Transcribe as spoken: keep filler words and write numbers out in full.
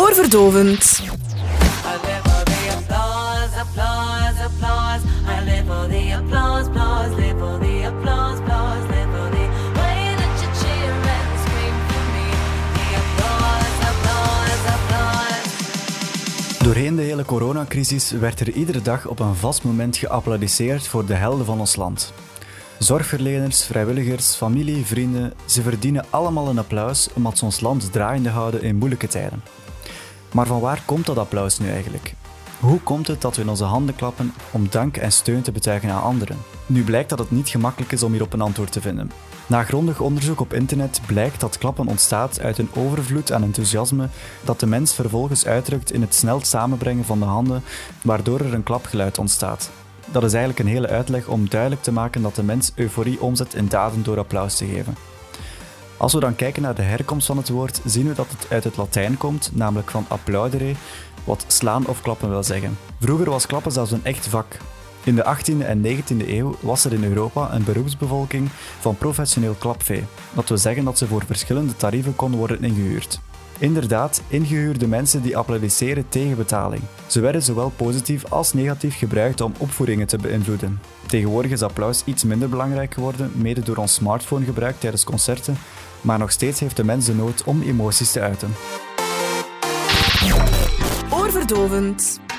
Oorverdovend. Doorheen de hele coronacrisis werd er iedere dag op een vast moment geapplaudisseerd voor de helden van ons land. Zorgverleners, vrijwilligers, familie, vrienden, ze verdienen allemaal een applaus omdat ze ons land draaiende houden in moeilijke tijden. Maar van waar komt dat applaus nu eigenlijk? Hoe komt het dat we in onze handen klappen om dank en steun te betuigen aan anderen? Nu blijkt dat het niet gemakkelijk is om hierop een antwoord te vinden. Na grondig onderzoek op internet blijkt dat klappen ontstaat uit een overvloed aan enthousiasme dat de mens vervolgens uitdrukt in het snel samenbrengen van de handen, waardoor er een klapgeluid ontstaat. Dat is eigenlijk een hele uitleg om duidelijk te maken dat de mens euforie omzet in daden door applaus te geven. Als we dan kijken naar de herkomst van het woord, zien we dat het uit het Latijn komt, namelijk van applaudere, wat slaan of klappen wil zeggen. Vroeger was klappen zelfs een echt vak. In de achttiende en negentiende eeuw was er in Europa een beroepsbevolking van professioneel klapvee. Dat wil zeggen dat ze voor verschillende tarieven konden worden ingehuurd. Inderdaad, ingehuurde mensen die applaudisseren tegen betaling. Ze werden zowel positief als negatief gebruikt om opvoeringen te beïnvloeden. Tegenwoordig is applaus iets minder belangrijk geworden, mede door ons smartphonegebruik tijdens concerten, maar nog steeds heeft de mens de nood om emoties te uiten. Oorverdovend.